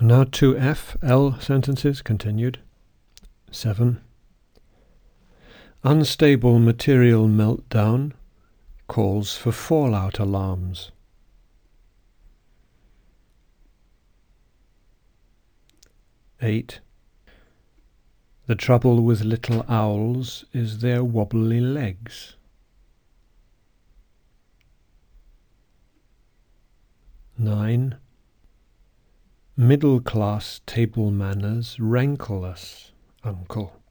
Now 2F, sentences continued. 7. Unstable material meltdown calls for fallout alarms. 8. The trouble with little owls is their wobbly legs. 9. Middle-class table manners rankle us, uncle.